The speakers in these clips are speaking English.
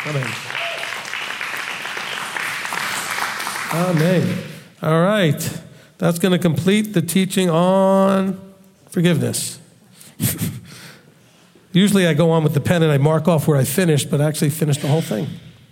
Amen. Amen. All right. That's going to complete the teaching on forgiveness. Usually I go on with the pen and I mark off where I finished, but I actually finished the whole thing.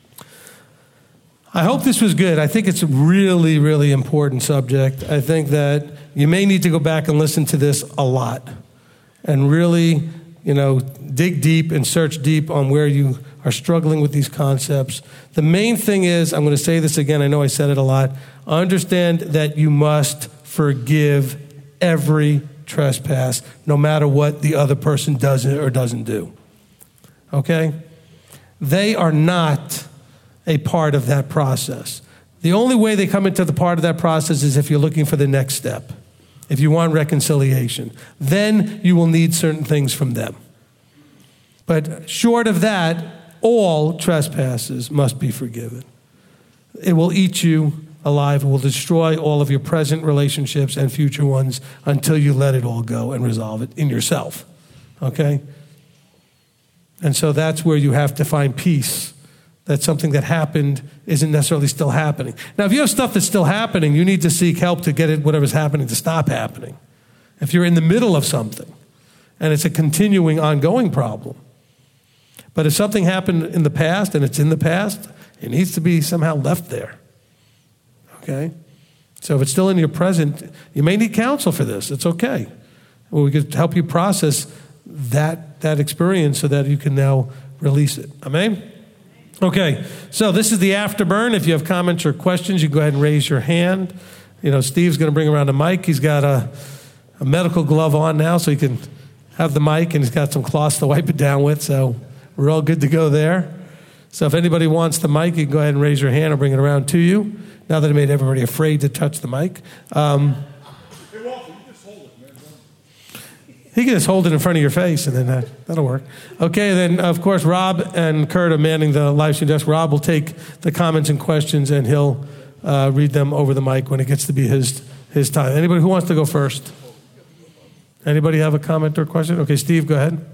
I hope this was good. I think it's a really, really important subject. I think that you may need to go back and listen to this a lot and really, dig deep and search deep on where you are struggling with these concepts. The main thing is, I'm going to say this again, I know I said it a lot, understand that you must forgive every trespass, no matter what the other person does or doesn't do. Okay? They are not a part of that process. The only way they come into the part of that process is if you're looking for the next step. If you want reconciliation, then you will need certain things from them. But short of that, all trespasses must be forgiven. It will eat you alive. It will destroy all of your present relationships and future ones until you let it all go and resolve it in yourself. Okay? And so that's where you have to find peace. That something that happened isn't necessarily still happening. Now, if you have stuff that's still happening, you need to seek help to get whatever's happening to stop happening. If you're in the middle of something and it's a continuing, ongoing problem. But if something happened in the past and it's in the past, it needs to be somehow left there. Okay? So if it's still in your present, you may need counsel for this. It's okay. Well, we could help you process that experience so that you can now release it. Amen? Okay, so this is the afterburn. If you have comments or questions, you can go ahead and raise your hand. Steve's going to bring around a mic. He's got a medical glove on now, so he can have the mic, and he's got some cloths to wipe it down with, so we're all good to go there. So if anybody wants the mic, you can go ahead and raise your hand. I'll bring it around to you. Now that I made everybody afraid to touch the mic. He can just hold it in front of your face, and then that'll work. Okay, then, of course, Rob and Kurt are manning the live stream desk. Rob will take the comments and questions, and he'll read them over the mic when it gets to be his time. Anybody who wants to go first? Anybody have a comment or question? Okay, Steve, go ahead.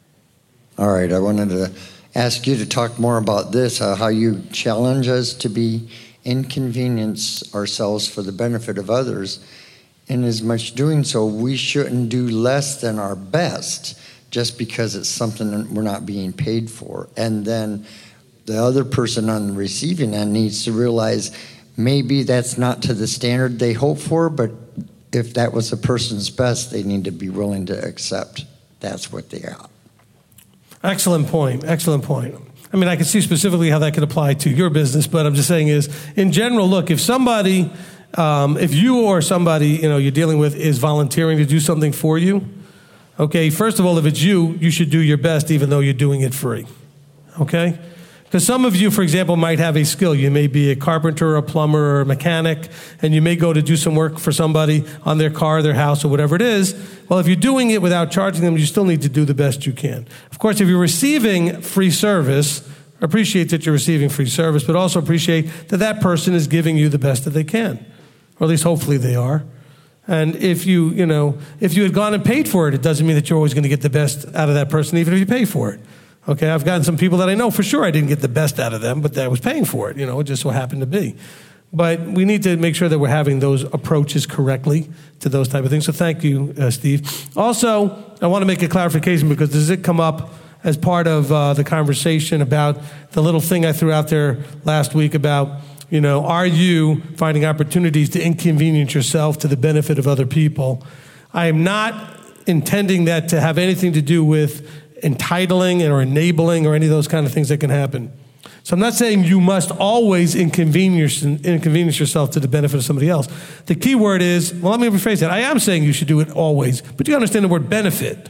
All right, I wanted to ask you to talk more about this, how you challenge us to be inconvenience ourselves for the benefit of others. In as much doing so, we shouldn't do less than our best just because it's something that we're not being paid for. And then the other person on the receiving end needs to realize maybe that's not to the standard they hope for, but if that was a person's best, they need to be willing to accept that's what they are. Excellent point. Excellent point. I mean, I can see specifically how that could apply to your business, but I'm just saying is, in general, look, if somebody... if you or somebody, you're dealing with is volunteering to do something for you, okay, first of all, if it's you should do your best even though you're doing it free, okay? Because some of you, for example, might have a skill. You may be a carpenter, a plumber, or a mechanic, and you may go to do some work for somebody on their car, their house, or whatever it is. Well, if you're doing it without charging them, you still need to do the best you can. Of course, if you're receiving free service, appreciate that you're receiving free service, but also appreciate that that person is giving you the best that they can. Or at least hopefully they are. And if you had gone and paid for it, it doesn't mean that you're always going to get the best out of that person, even if you pay for it. Okay, I've gotten some people that I know for sure I didn't get the best out of them, but I was paying for it. It just so happened to be. But we need to make sure that we're having those approaches correctly to those type of things. So thank you, Steve. Also, I want to make a clarification because does it come up as part of the conversation about the little thing I threw out there last week about, are you finding opportunities to inconvenience yourself to the benefit of other people? I am not intending that to have anything to do with entitling or enabling or any of those kind of things that can happen. So I'm not saying you must always inconvenience yourself to the benefit of somebody else. The key word is, well, let me rephrase that. I am saying you should do it always, but you understand the word benefit.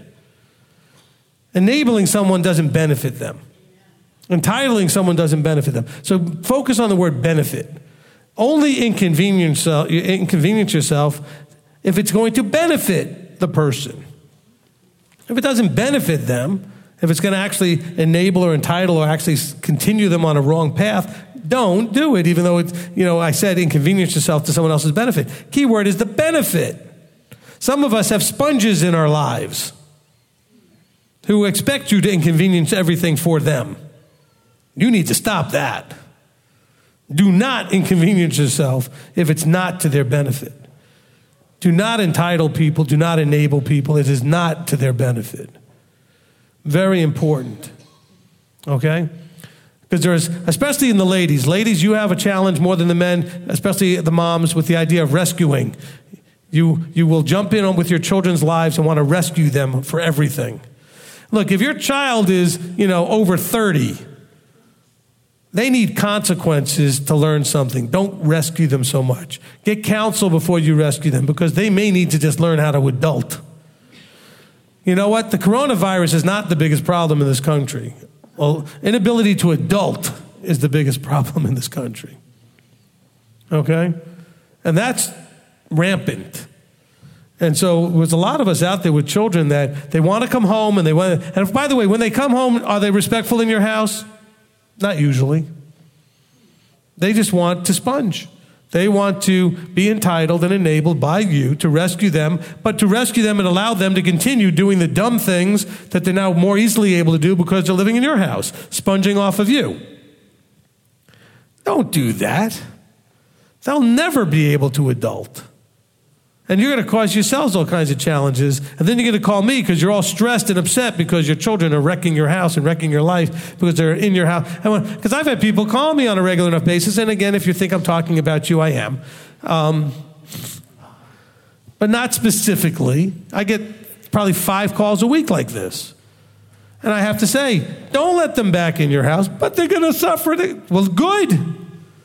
Enabling someone doesn't benefit them. Entitling someone doesn't benefit them. So focus on the word benefit. Only inconvenience yourself if it's going to benefit the person. If it doesn't benefit them, if it's going to actually enable or entitle or actually continue them on a wrong path, don't do it, even though it's, I said inconvenience yourself to someone else's benefit. Key word is the benefit. Some of us have sponges in our lives who expect you to inconvenience everything for them. You need to stop that. Do not inconvenience yourself if it's not to their benefit. Do not entitle people. Do not enable people. It is not to their benefit. Very important. Okay? Because there's, especially in the ladies. Ladies, you have a challenge more than the men, especially the moms, with the idea of rescuing. You will jump in with your children's lives and want to rescue them for everything. Look, if your child is, over 30, they need consequences to learn something. Don't rescue them so much. Get counsel before you rescue them, because they may need to just learn how to adult. You know what? The coronavirus is not the biggest problem in this country. Well, inability to adult is the biggest problem in this country. Okay? And that's rampant. And so there's a lot of us out there with children that they want to come home and by the way, when they come home, are they respectful in your house? Not usually. They just want to sponge. They want to be entitled and enabled by you to rescue them, but to rescue them and allow them to continue doing the dumb things that they're now more easily able to do because they're living in your house, sponging off of you. Don't do that. They'll never be able to adult. And you're going to cause yourselves all kinds of challenges. And then you're going to call me because you're all stressed and upset because your children are wrecking your house and wrecking your life because they're in your house. Because I've had people call me on a regular enough basis. And again, if you think I'm talking about you, I am. But not specifically. I get probably 5 calls a week like this. And I have to say, don't let them back in your house, but they're going to suffer. Well, good.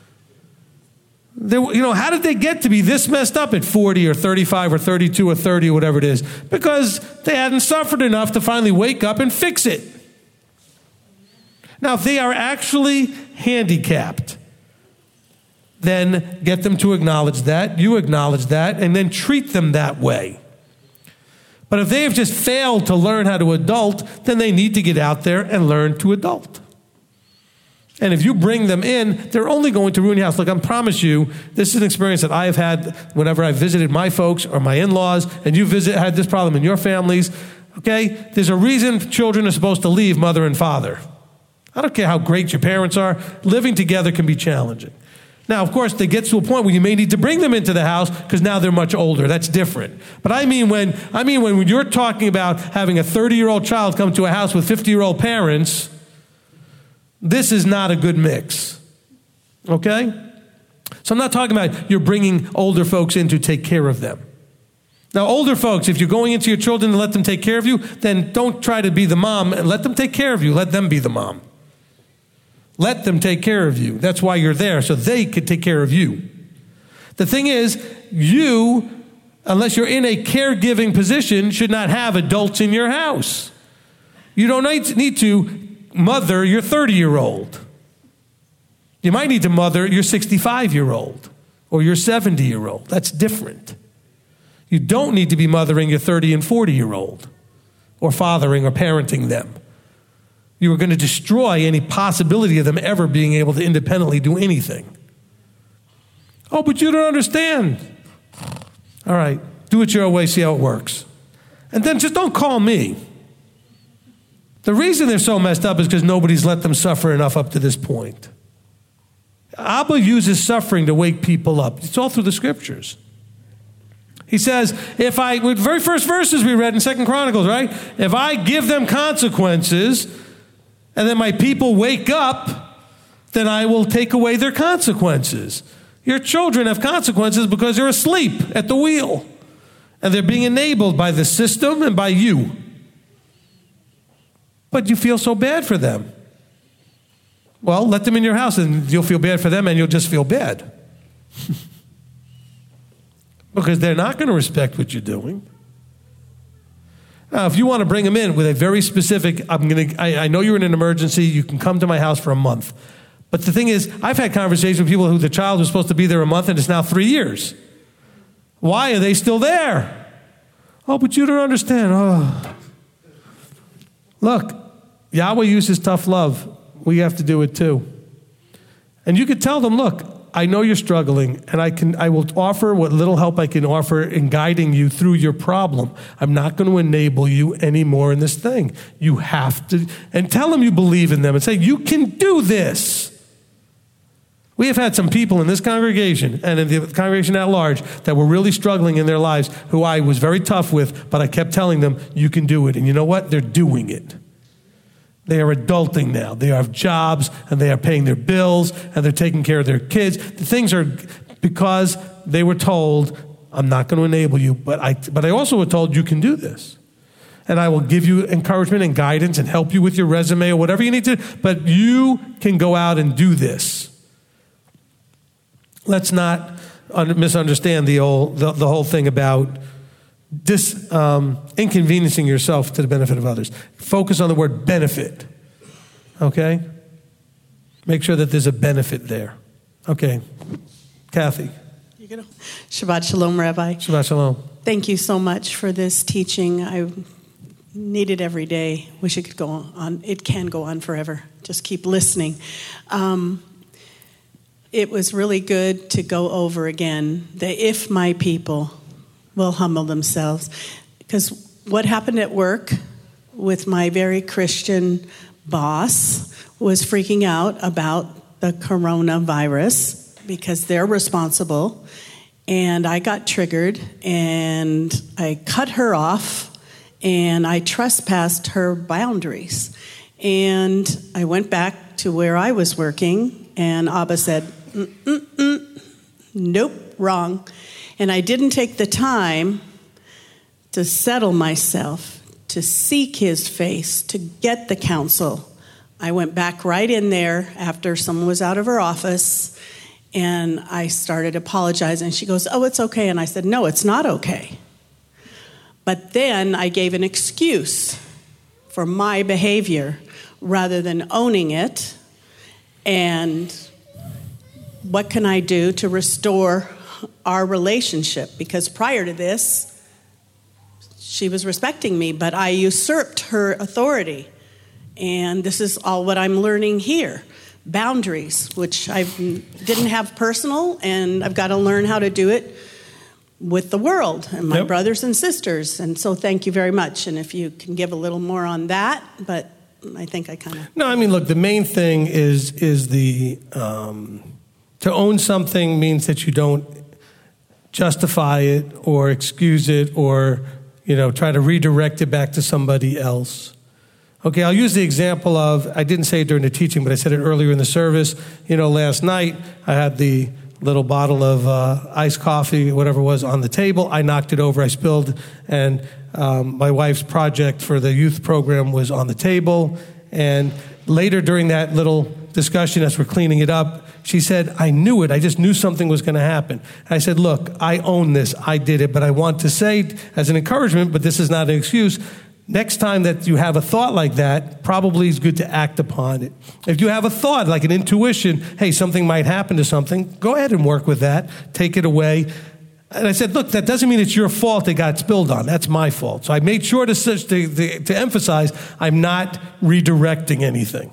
How did they get to be this messed up at 40 or 35 or 32 or 30 or whatever it is? Because they hadn't suffered enough to finally wake up and fix it. Now, if they are actually handicapped, then get them to acknowledge that, you acknowledge that, and then treat them that way. But if they have just failed to learn how to adult, then they need to get out there and learn to adult. And if you bring them in, they're only going to ruin your house. Look, I promise you, this is an experience that I have had whenever I visited my folks or my in-laws, and you had this problem in your families. Okay? There's a reason children are supposed to leave mother and father. I don't care how great your parents are. Living together can be challenging. Now, of course, they get to a point where you may need to bring them into the house because now they're much older. That's different. But I mean when you're talking about having a 30-year-old child come to a house with 50-year-old parents, this is not a good mix, okay? So I'm not talking about you're bringing older folks in to take care of them. Now, older folks, if you're going into your children to let them take care of you, then don't try to be the mom and let them take care of you. Let them be the mom. Let them take care of you. That's why you're there, so they could take care of you. The thing is, you, unless you're in a caregiving position, should not have adults in your house. You don't need to mother your 30-year-old. You might need to mother your 65-year-old or your 70-year-old. That's different. You don't need to be mothering your 30 and 40-year-old or fathering or parenting them. You are going to destroy any possibility of them ever being able to independently do anything. Oh, but you don't understand. All right, do it your way, see how it works. And then just don't call me. The reason they're so messed up is because nobody's let them suffer enough up to this point. Abba uses suffering to wake people up. It's all through the scriptures. He says, with the very first verses we read in 2 Chronicles, right? If I give them consequences and then my people wake up, then I will take away their consequences. Your children have consequences because they're asleep at the wheel and they're being enabled by the system and by you. But you feel so bad for them. Well, let them in your house and you'll feel bad for them and you'll just feel bad. Because they're not going to respect what you're doing. Now, if you want to bring them in with a very specific, I know you're in an emergency, you can come to my house for a month. But the thing is, I've had conversations with people who the child was supposed to be there a month and it's now 3 years. Why are they still there? Oh, but you don't understand. Oh. Look, Yahweh uses tough love. We have to do it too. And you could tell them, look, I know you're struggling, and I will offer what little help I can offer in guiding you through your problem. I'm not going to enable you anymore in this thing. You have to, and tell them you believe in them and say, you can do this. We have had some people in this congregation and in the congregation at large that were really struggling in their lives who I was very tough with, but I kept telling them, you can do it. And you know what? They're doing it. They are adulting now. They have jobs, and they are paying their bills, and they're taking care of their kids. The things are because they were told, I'm not going to enable you, but I also were told you can do this. And I will give you encouragement and guidance and help you with your resume or whatever you need to, but you can go out and do this. Let's not misunderstand the whole thing about inconveniencing yourself to the benefit of others. Focus on the word benefit, okay? Make sure that there's a benefit there. Okay, Kathy. Shabbat Shalom, Rabbi. Shabbat Shalom. Thank you so much for this teaching. I need it every day. Wish it could go on. It can go on forever. Just keep listening. It was really good to go over again the if my people will humble themselves. Because what happened at work with my very Christian boss was freaking out about the coronavirus because they're responsible. And I got triggered and I cut her off and I trespassed her boundaries. And I went back to where I was working and Abba said, nope, wrong. And I didn't take the time to settle myself, to seek his face, to get the counsel. I went back right in there after someone was out of her office, and I started apologizing. She goes, oh, it's okay. And I said, no, it's not okay. But then I gave an excuse for my behavior rather than owning it. And what can I do to restore our relationship? Because prior to this, she was respecting me, but I usurped her authority. And this is all what I'm learning here. Boundaries, which I didn't have personal, and I've got to learn how to do it with the world and my brothers and sisters. And so thank you very much. And if you can give a little more on that, but I think I kind of... No, I mean, look, the main thing is the... to own something means that you don't justify it or excuse it or, try to redirect it back to somebody else. Okay, I'll use the example of, I didn't say it during the teaching, but I said it earlier in the service. Last night I had the little bottle of iced coffee, whatever it was, on the table. I knocked it over, I spilled, and my wife's project for the youth program was on the table. And later during that little discussion as we're cleaning it up, she said, I knew it. I just knew something was going to happen. I said, look, I own this. I did it. But I want to say as an encouragement, but this is not an excuse, next time that you have a thought like that, probably is good to act upon it. If you have a thought, like an intuition, hey, something might happen to something, go ahead and work with that. Take it away. And I said, look, that doesn't mean it's your fault it got spilled on. That's my fault. So I made sure to emphasize I'm not redirecting anything.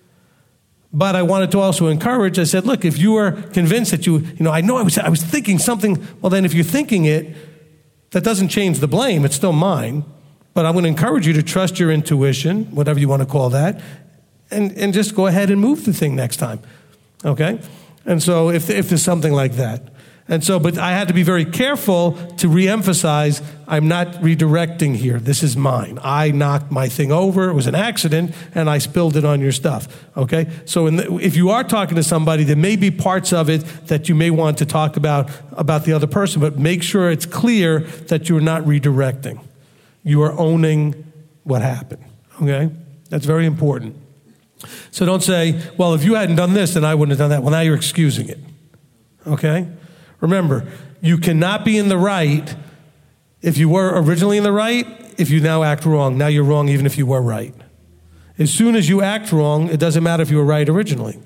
But I wanted to also encourage, I said, look, if you are convinced that I know I was thinking something, well, then if you're thinking it, that doesn't change the blame. It's still mine. But I'm going to encourage you to trust your intuition, whatever you want to call that, and just go ahead and move the thing next time. Okay? And so if there's something like that. And so, but I had to be very careful to reemphasize, I'm not redirecting here. This is mine. I knocked my thing over. It was an accident, and I spilled it on your stuff. Okay? So if you are talking to somebody, there may be parts of it that you may want to talk about the other person, but make sure it's clear that you're not redirecting. You are owning what happened. Okay? That's very important. So don't say, well, if you hadn't done this, then I wouldn't have done that. Well, now you're excusing it. Okay? Remember, you cannot be in the right if you were originally in the right, if you now act wrong. Now you're wrong even if you were right. As soon as you act wrong, it doesn't matter if you were right originally.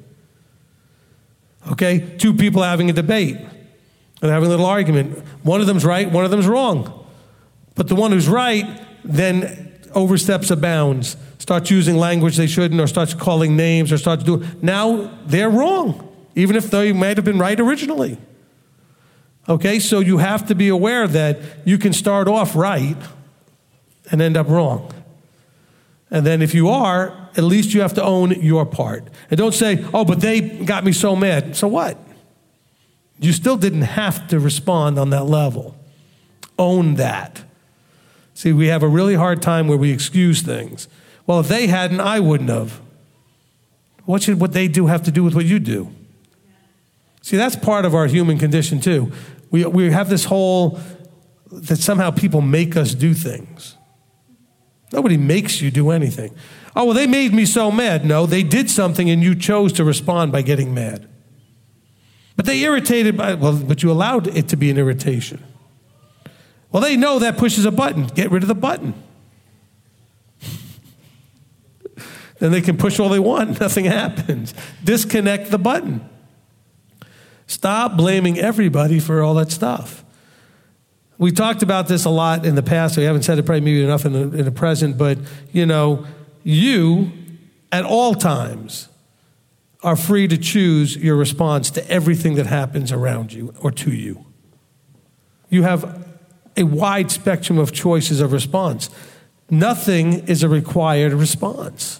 Okay? Two people having a debate. They're having a little argument. One of them's right, one of them's wrong. But the one who's right then oversteps a bounds, starts using language they shouldn't, or starts calling names, or starts doing... Now they're wrong. even if they might have been right originally. Okay, so you have to be aware that you can start off right and end up wrong. And then if you are, at least you have to own your part. And don't say, oh, but they got me so mad. So what? You still didn't have to respond on that level. Own that. See, we have a really hard time where we excuse things. Well, if they hadn't, I wouldn't have. What should what they do have to do with what you do? See, that's part of our human condition too. We have this whole, that somehow people make us do things. Nobody makes you do anything. Oh, well, they made me so mad. No, they did something and you chose to respond by getting mad. But they irritated by, well, but you allowed it to be an irritation. Well, they know that pushes a button. Get rid of the button. Then they can push all they want. Nothing happens. Disconnect the button. Stop blaming everybody for all that stuff. We talked about this a lot in the past. We haven't said it probably maybe enough in the present. But, you at all times are free to choose your response to everything that happens around you or to you. You have a wide spectrum of choices of response. Nothing is a required response.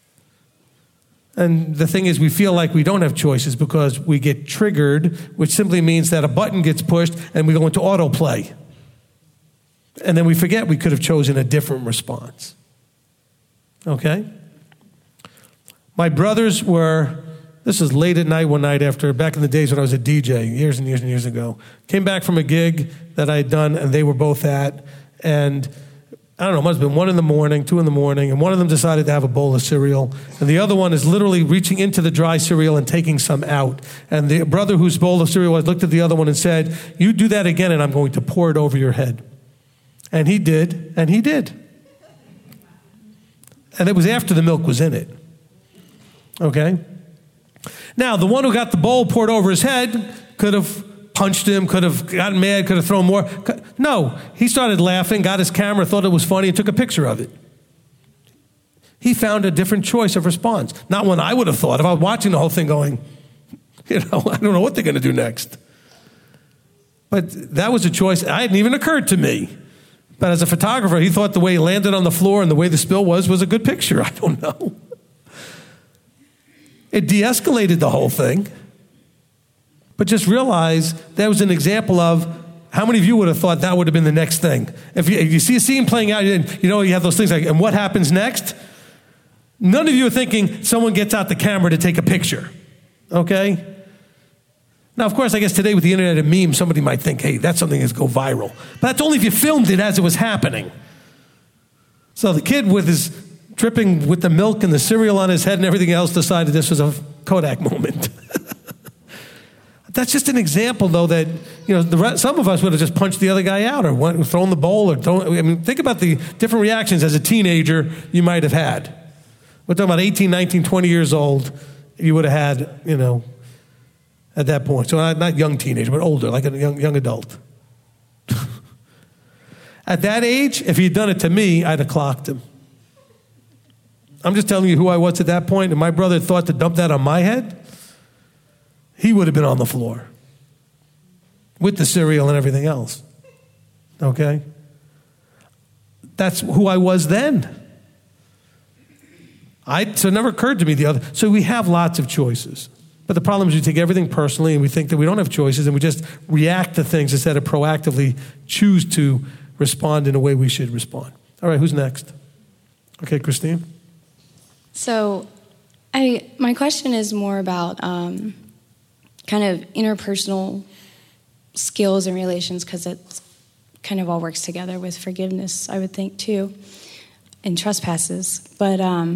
And the thing is, we feel like we don't have choices because we get triggered, which simply means that a button gets pushed and we go into autoplay. And then we forget we could have chosen a different response. Okay? My brothers were, this was late at night one night back in the days when I was a DJ, years and years and years ago. Came back from a gig that I had done and they were both at. And I don't know, it must have been 1 in the morning, 2 in the morning, and one of them decided to have a bowl of cereal, and the other one is literally reaching into the dry cereal and taking some out. And the brother whose bowl of cereal was looked at the other one and said, you do that again and I'm going to pour it over your head. And he did, and he did. And it was after the milk was in it. Okay? Now, the one who got the bowl poured over his head could have punched him, could have gotten mad, could have thrown more. No, he started laughing, got his camera, thought it was funny, and took a picture of it. He found a different choice of response. Not one I would have thought if I was watching the whole thing going, I don't know what they're going to do next. But that was a choice. It hadn't even occurred to me. But as a photographer, he thought the way he landed on the floor and the way the spill was a good picture. I don't know. It de-escalated the whole thing. But just realize that was an example of how many of you would have thought that would have been the next thing. If you see a scene playing out, you have those things like, and what happens next? None of you are thinking someone gets out the camera to take a picture. Okay? Now, of course, I guess today with the internet and memes, somebody might think, hey, that's something that's go viral. But that's only if you filmed it as it was happening. So the kid with his dripping with the milk and the cereal on his head and everything else decided this was a Kodak moment. That's just an example, though, that some of us would have just punched the other guy out or thrown the bowl or think about the different reactions as a teenager you might have had. We're talking about 18, 19, 20 years old you would have had, at that point. So not young teenager, but older, like a young adult. At that age, if he'd done it to me, I'd have clocked him. I'm just telling you who I was at that point, and my brother thought to dump that on my head. He would have been on the floor with the cereal and everything else. Okay? That's who I was then. So it never occurred to me the other. So we have lots of choices. But the problem is we take everything personally and we think that we don't have choices and we just react to things instead of proactively choose to respond in a way we should respond. All right, who's next? Okay, Christine. So my question is more about kind of interpersonal skills and relations, because it kind of all works together with forgiveness, I would think, too, and trespasses. But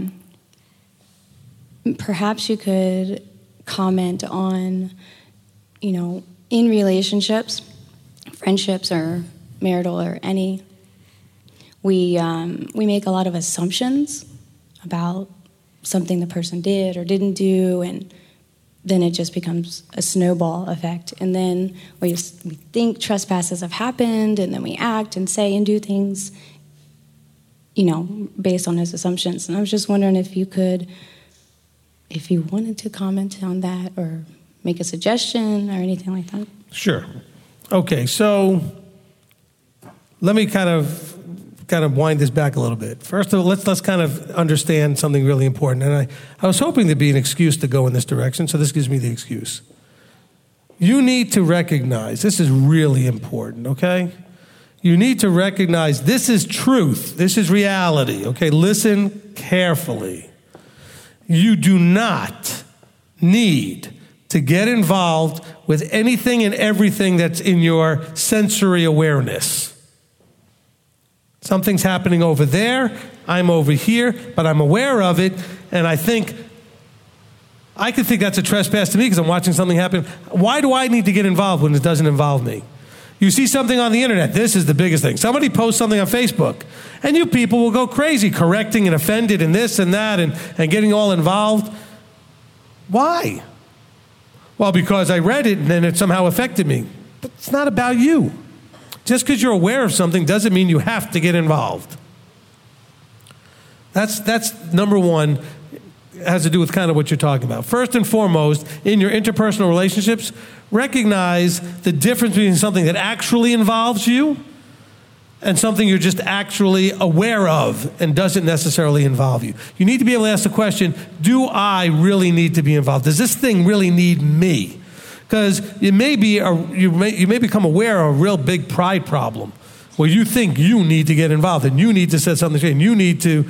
perhaps you could comment on, in relationships, friendships or marital or any, we make a lot of assumptions about something the person did or didn't do, and then it just becomes a snowball effect. And then we think trespasses have happened, and then we act and say and do things, based on those assumptions. And I was just wondering if you wanted to comment on that, or make a suggestion or anything like that. Sure. Okay, so let me kind of wind this back a little bit. First of all, let's kind of understand something really important. And I was hoping there'd be an excuse to go in this direction, so this gives me the excuse. You need to recognize, this is really important, okay? You need to recognize this is truth. This is reality, okay? Listen carefully. You do not need to get involved with anything and everything that's in your sensory awareness. Something's happening over there, I'm over here, but I'm aware of it, and I could think that's a trespass to me because I'm watching something happen. Why do I need to get involved when it doesn't involve me? You see something on the internet, this is the biggest thing. Somebody posts something on Facebook, and you people will go crazy, correcting and offended and this and that and getting all involved. Why? Well, because I read it and then it somehow affected me. But it's not about you. Just because you're aware of something doesn't mean you have to get involved. That's number one. It has to do with kind of what you're talking about. First and foremost, in your interpersonal relationships, recognize the difference between something that actually involves you and something you're just actually aware of and doesn't necessarily involve you. You need to be able to ask the question, do I really need to be involved? Does this thing really need me? Because you may become aware of a real big pride problem where you think you need to get involved and you need to set something straight and you need to,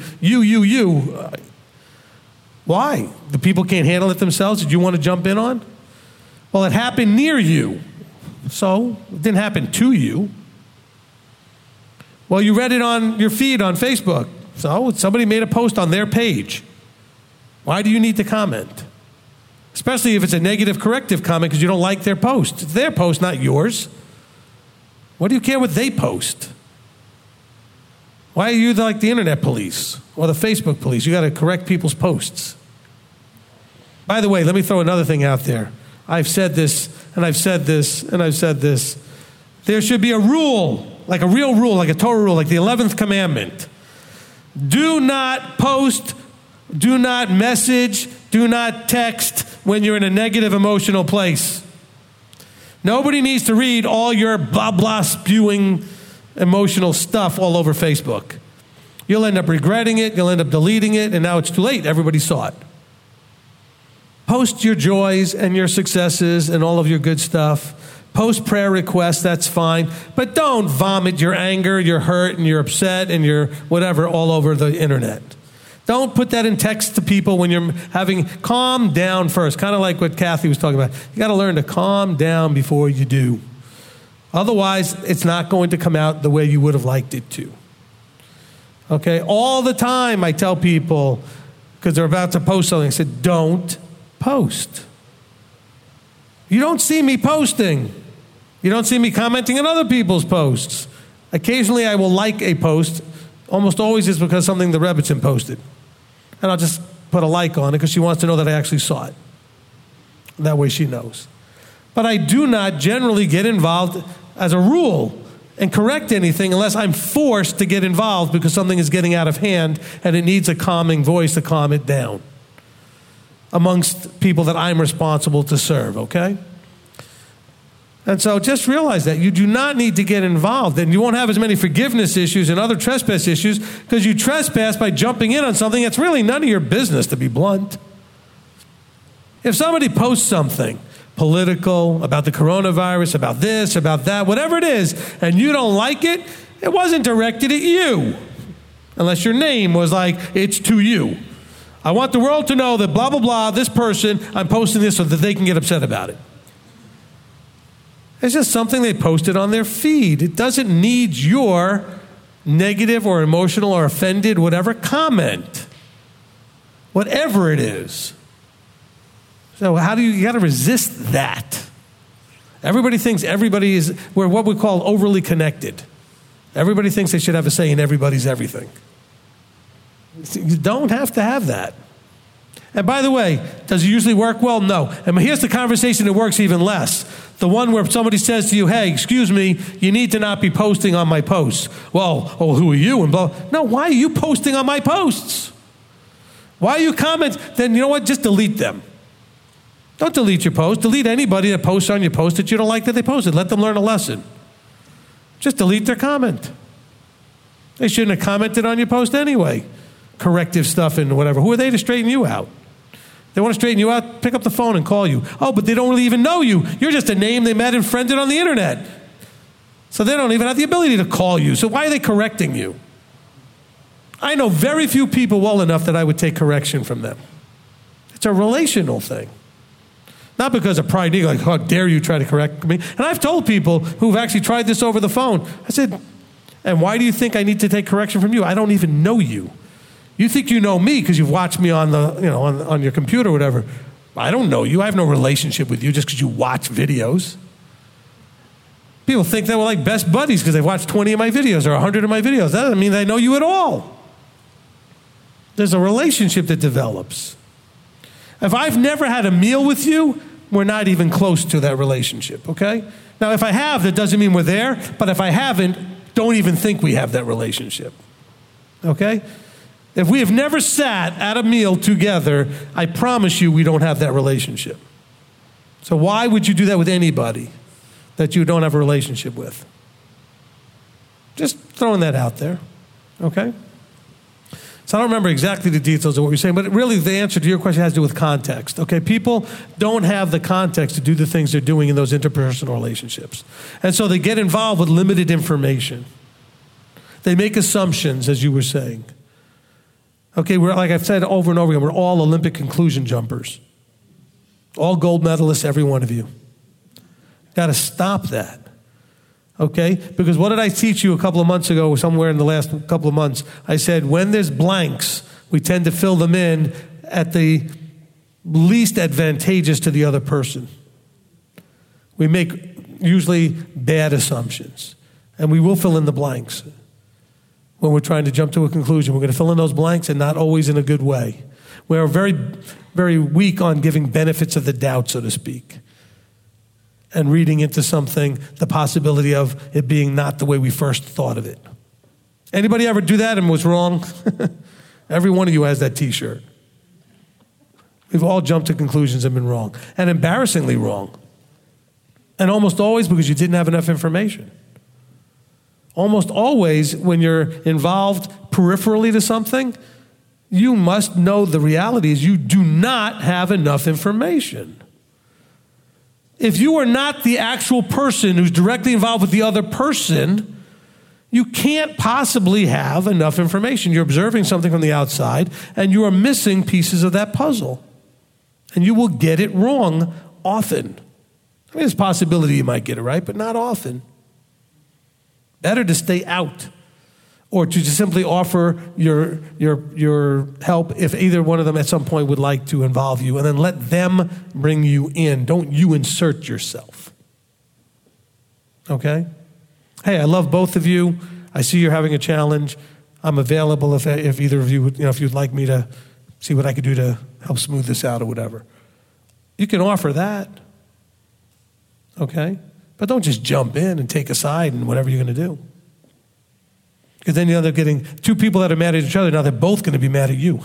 Why? The people can't handle it themselves? Did you want to jump in on? Well, it happened near you, so it didn't happen to you. Well, you read it on your feed on Facebook, so somebody made a post on their page. Why do you need to comment? Especially if it's a negative corrective comment because you don't like their post. It's their post, not yours. What do you care what they post? Why are you like the internet police or the Facebook police? You got to correct people's posts. By the way, let me throw another thing out there. I've said this, and I've said this, and I've said this. There should be a rule, like a real rule, like a Torah rule, like the 11th commandment. Do not post, do not message, do not text when you're in a negative emotional place. Nobody needs to read all your blah, blah, spewing emotional stuff all over Facebook. You'll end up regretting it, you'll end up deleting it, and now it's too late. Everybody saw it. Post your joys and your successes and all of your good stuff. Post prayer requests, that's fine. But don't vomit your anger, your hurt, and your upset, and your whatever all over the internet. Don't put that in text to people when you're calm down first. Kind of like what Kathy was talking about. You got to learn to calm down before you do. Otherwise, it's not going to come out the way you would have liked it to. Okay? All the time I tell people, because they're about to post something, I said, don't post. You don't see me posting. You don't see me commenting on other people's posts. Occasionally I will like a post. Almost always it's because something the Rebbitzin posted. And I'll just put a like on it because she wants to know that I actually saw it. That way she knows. But I do not generally get involved as a rule and correct anything unless I'm forced to get involved because something is getting out of hand and it needs a calming voice to calm it down amongst people that I'm responsible to serve, okay? And so just realize that you do not need to get involved, and you won't have as many forgiveness issues and other trespass issues because you trespass by jumping in on something that's really none of your business, to be blunt. If somebody posts something political, about the coronavirus, about this, about that, whatever it is, and you don't like it, it wasn't directed at you. Unless your name was like, it's to you. I want the world to know that blah, blah, blah, this person, I'm posting this so that they can get upset about it. It's just something they posted on their feed. It doesn't need your negative or emotional or offended, whatever comment. Whatever it is. So you got to resist that. Everybody thinks we're what we call overly connected. Everybody thinks they should have a say in everybody's everything. You don't have to have that. And by the way, does it usually work well? No. And here's the conversation that works even less. The one where somebody says to you, hey, excuse me, you need to not be posting on my posts. Well, who are you? And blah. No, why are you posting on my posts? Why are you commenting? Then you know what? Just delete them. Don't delete your post. Delete anybody that posts on your post that you don't like that they posted. Let them learn a lesson. Just delete their comment. They shouldn't have commented on your post anyway. Corrective stuff and whatever. Who are they to straighten you out? They want to straighten you out, pick up the phone and call you. Oh, but they don't really even know you. You're just a name they met and friended on the internet. So they don't even have the ability to call you. So why are they correcting you? I know very few people well enough that I would take correction from them. It's a relational thing. Not because of pride, like, how dare you try to correct me? And I've told people who've actually tried this over the phone, I said, and why do you think I need to take correction from you? I don't even know you. You think you know me because you've watched me on the, on your computer or whatever. I don't know you. I have no relationship with you just because you watch videos. People think that we're like best buddies because they've watched 20 of my videos or 100 of my videos. That doesn't mean they know you at all. There's a relationship that develops. If I've never had a meal with you, we're not even close to that relationship, okay? Now, if I have, that doesn't mean we're there. But if I haven't, don't even think we have that relationship, okay? If we have never sat at a meal together, I promise you we don't have that relationship. So why would you do that with anybody that you don't have a relationship with? Just throwing that out there, okay? So I don't remember exactly the details of what you're saying, but really the answer to your question has to do with context, okay? People don't have the context to do the things they're doing in those interpersonal relationships. And so they get involved with limited information. They make assumptions, as you were saying. Okay, we're, like I've said over and over again, we're all Olympic conclusion jumpers. All gold medalists, every one of you. Got to stop that. Okay? Because what did I teach you a couple of months ago, somewhere in the last couple of months? I said, when there's blanks, we tend to fill them in at the least advantageous to the other person. We make usually bad assumptions. And we will fill in the blanks. When we're trying to jump to a conclusion, we're going to fill in those blanks and not always in a good way. We're very, very weak on giving benefits of the doubt, so to speak. And reading into something the possibility of it being not the way we first thought of it. Anybody ever do that and was wrong? Every one of you has that t-shirt. We've all jumped to conclusions and been wrong. And embarrassingly wrong. And almost always because you didn't have enough information. Almost always when you're involved peripherally to something, you must know the reality is you do not have enough information. If you are not the actual person who's directly involved with the other person, you can't possibly have enough information. You're observing something from the outside, and you are missing pieces of that puzzle. And you will get it wrong often. I mean, there's a possibility you might get it right, but not often. Better to stay out or to just simply offer your help if either one of them at some point would like to involve you, and then let them bring you in. Don't you insert yourself. Okay? Hey, I love both of you. I see you're having a challenge. I'm available if either of you would, if you'd like me to see what I could do to help smooth this out or whatever. You can offer that. Okay? But don't just jump in and take a side and whatever you're going to do. Because then you end up getting two people that are mad at each other. Now they're both going to be mad at you.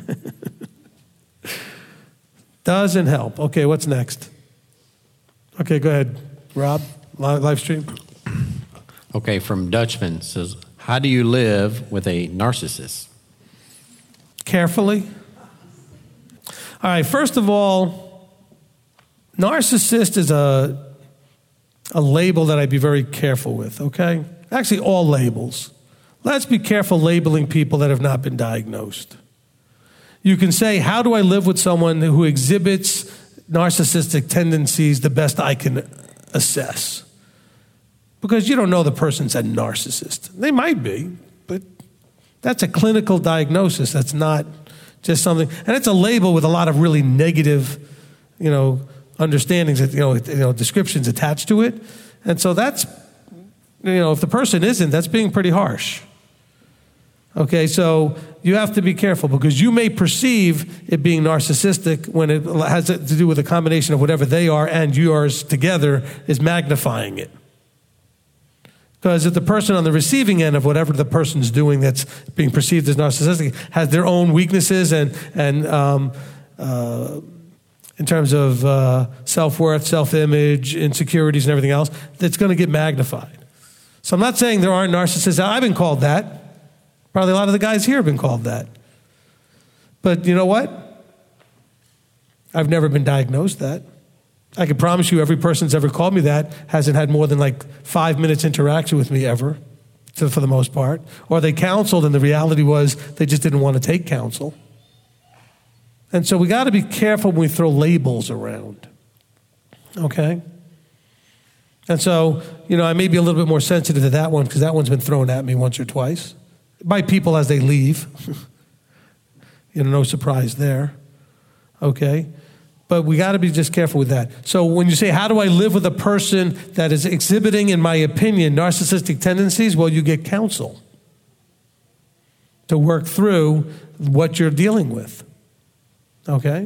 Doesn't help. Okay, what's next? Okay, go ahead. Rob, live stream. Okay, from Dutchman says, how do you live with a narcissist? Carefully. All right, first of all, narcissist is a label that I'd be very careful with, okay? Actually, all labels. Let's be careful labeling people that have not been diagnosed. You can say, how do I live with someone who exhibits narcissistic tendencies the best I can assess? Because you don't know the person's a narcissist. They might be, but that's a clinical diagnosis. That's not just something, and it's a label with a lot of really negative, understandings, that, descriptions attached to it. And so that's, if the person isn't, that's being pretty harsh. Okay, so you have to be careful because you may perceive it being narcissistic when it has to do with a combination of whatever they are and yours together is magnifying it. Because if the person on the receiving end of whatever the person's doing that's being perceived as narcissistic has their own weaknesses and in terms of self-worth, self-image, insecurities, and everything else, that's going to get magnified. So I'm not saying there aren't narcissists. I've been called that. Probably a lot of the guys here have been called that. But you know what? I've never been diagnosed that. I can promise you every person that's ever called me that hasn't had more than like 5 minutes interaction with me ever, for the most part. Or they counseled and the reality was they just didn't want to take counsel. And so we got to be careful when we throw labels around. Okay? And so, I may be a little bit more sensitive to that one because that one's been thrown at me once or twice by people as they leave. No surprise there. Okay? But we got to be just careful with that. So when you say, how do I live with a person that is exhibiting, in my opinion, narcissistic tendencies? Well, you get counsel to work through what you're dealing with. Okay?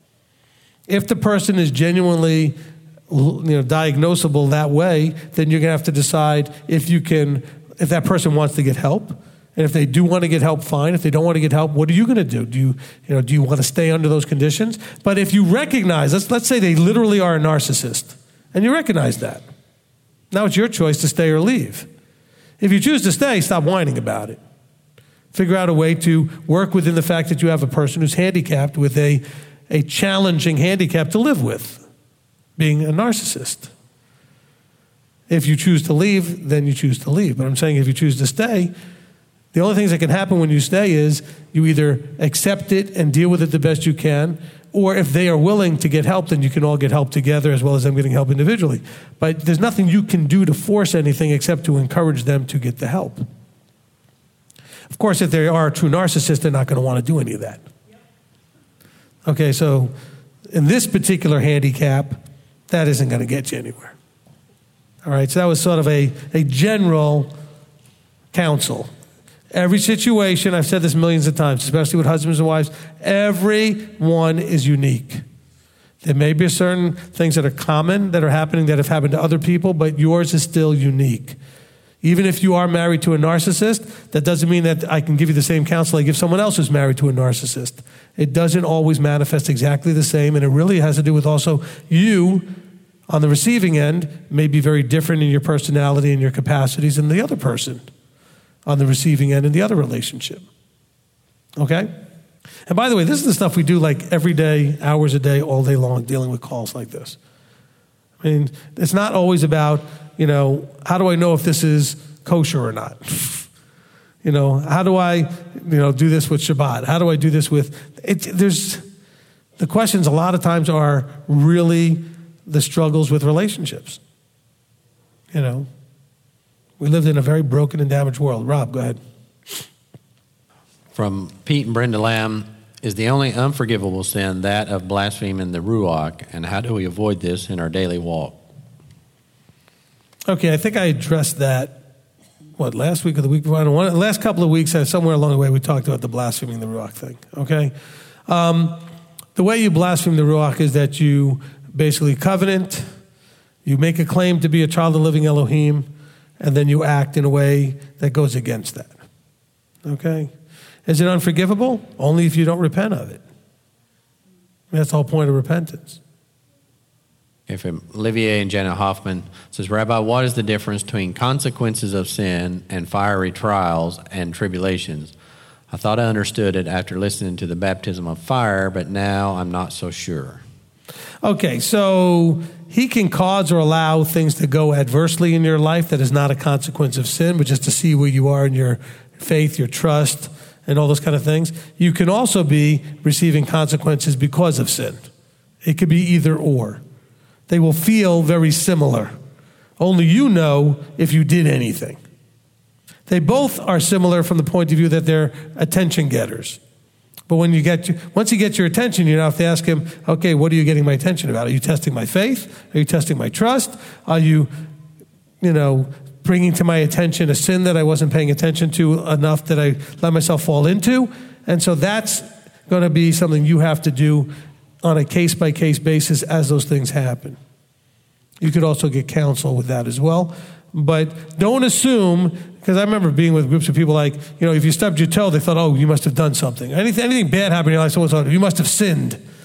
If the person is genuinely diagnosable that way, then you're going to have to decide if that person wants to get help. And if they do want to get help, fine. If they don't want to get help, what are you going to do? Do you want to stay under those conditions? But if you recognize, let's say they literally are a narcissist, and you recognize that, now it's your choice to stay or leave. If you choose to stay, stop whining about it. Figure out a way to work within the fact that you have a person who's handicapped with a challenging handicap to live with, being a narcissist. If you choose to leave, then you choose to leave. But I'm saying if you choose to stay, the only things that can happen when you stay is you either accept it and deal with it the best you can, or if they are willing to get help, then you can all get help together as well as them getting help individually. But there's nothing you can do to force anything except to encourage them to get the help. Of course, if they are a true narcissist, they're not going to want to do any of that. Okay, so in this particular handicap, that isn't going to get you anywhere. All right, so that was sort of a general counsel. Every situation, I've said this millions of times, especially with husbands and wives, everyone is unique. There may be certain things that are common that are happening that have happened to other people, but yours is still unique. Even if you are married to a narcissist, that doesn't mean that I can give you the same counsel I give someone else who's married to a narcissist. It doesn't always manifest exactly the same, and it really has to do with also you on the receiving end may be very different in your personality and your capacities than the other person on the receiving end in the other relationship. Okay? And by the way, this is the stuff we do like every day, hours a day, all day long, dealing with calls like this. I mean, it's not always about, how do I know if this is kosher or not? How do I, do this with Shabbat? How do I do this with, the questions a lot of times are really the struggles with relationships. We lived in a very broken and damaged world. Rob, go ahead. From Pete and Brenda Lamb, is the only unforgivable sin that of blaspheming the Ruach, and how do we avoid this in our daily walk? Okay, I think I addressed that, last week or the week before? The last couple of weeks, somewhere along the way, we talked about the blaspheming the Ruach thing, okay? The way you blaspheme the Ruach is that you basically covenant, you make a claim to be a child of the living Elohim, and then you act in a way that goes against that. Okay? Is it unforgivable? Only if you don't repent of it. That's the whole point of repentance. From Olivier and Janet Hoffman says, Rabbi, what is the difference between consequences of sin and fiery trials and tribulations? I thought I understood it after listening to the baptism of fire, but now I'm not so sure. Okay, so he can cause or allow things to go adversely in your life that is not a consequence of sin, but just to see where you are in your faith, your trust, and all those kind of things. You can also be receiving consequences because of sin. It could be either or. They will feel very similar. Only you know if you did anything. They both are similar from the point of view that they're attention getters. But once you get your attention, you have to ask him, okay, what are you getting my attention about? Are you testing my faith? Are you testing my trust? Are you, bringing to my attention a sin that I wasn't paying attention to enough that I let myself fall into? And so that's going to be something you have to do on a case-by-case basis as those things happen. You could also get counsel with that as well. But don't assume, because I remember being with groups of people like, if you stubbed your toe, they thought, oh, you must have done something. Anything bad happened in your life, someone thought, you must have sinned.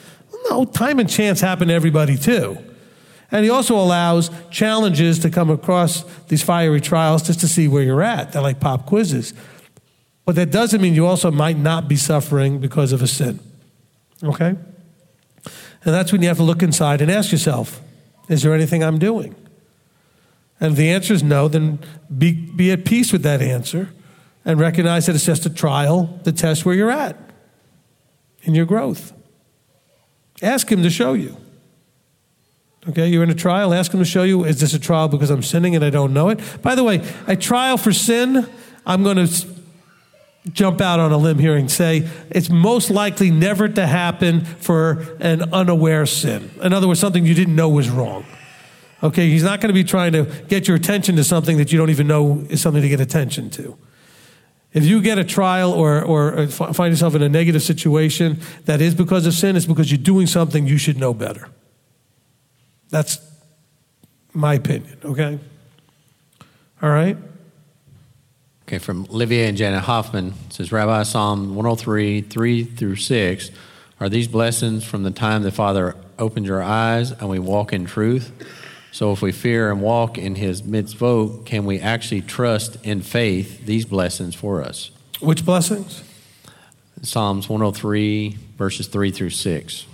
No, time and chance happen to everybody too. And he also allows challenges to come across these fiery trials just to see where you're at. They're like pop quizzes. But that doesn't mean you also might not be suffering because of a sin. Okay? And that's when you have to look inside and ask yourself, is there anything I'm doing? And if the answer is no, then be at peace with that answer and recognize that it's just a trial to test where you're at in your growth. Ask him to show you. Okay, you're in a trial, ask him to show you, is this a trial because I'm sinning and I don't know it? By the way, a trial for sin, I'm going to jump out on a limb here and say it's most likely never to happen for an unaware sin. In other words, something you didn't know was wrong. Okay, he's not going to be trying to get your attention to something that you don't even know is something to get attention to. If you get a trial or find yourself in a negative situation that is because of sin, it's because you're doing something you should know better. That's my opinion, okay? All right? Okay, from Olivier and Janet Hoffman, it says, Rabbi, Psalm 103, 3 through 6, are these blessings from the time the Father opened your eyes and we walk in truth? So if we fear and walk in his mitzvot, can we actually trust in faith these blessings for us? Which blessings? Psalms 103, verses 3 through 6.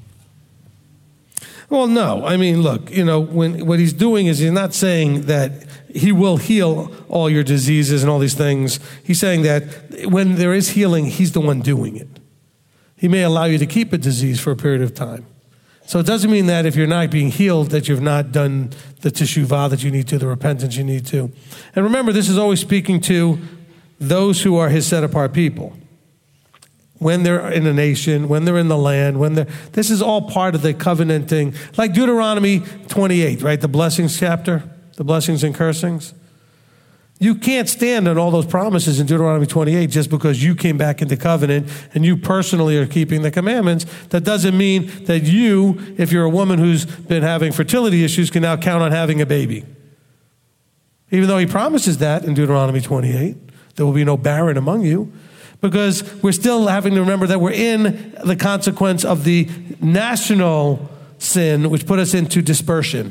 Well, no. I mean, look, what he's doing is he's not saying that he will heal all your diseases and all these things. He's saying that when there is healing, he's the one doing it. He may allow you to keep a disease for a period of time. So it doesn't mean that if you're not being healed that you've not done the teshuvah that you need to, the repentance you need to. And remember, this is always speaking to those who are his set-apart people. When they're in a nation, when they're in the land, this is all part of the covenanting. Like Deuteronomy 28, right? The blessings chapter, the blessings and cursings. You can't stand on all those promises in Deuteronomy 28 just because you came back into covenant and you personally are keeping the commandments. That doesn't mean that you, if you're a woman who's been having fertility issues, can now count on having a baby. Even though he promises that in Deuteronomy 28, there will be no barren among you. Because we're still having to remember that we're in the consequence of the national sin, which put us into dispersion.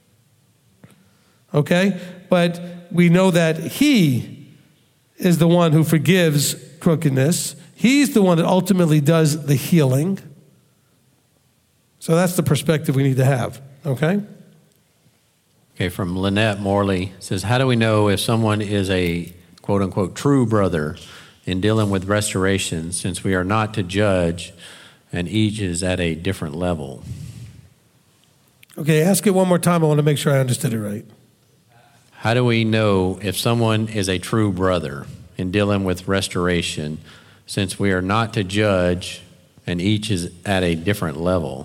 Okay? But we know that he is the one who forgives crookedness. He's the one that ultimately does the healing. So that's the perspective we need to have. Okay? Okay, from Lynette Morley, says, how do we know if someone is a quote-unquote true brother in dealing with restoration, since we are not to judge and each is at a different level? Okay, ask it one more time. I want to make sure I understood it right. How do we know if someone is a true brother in dealing with restoration, since we are not to judge and each is at a different level?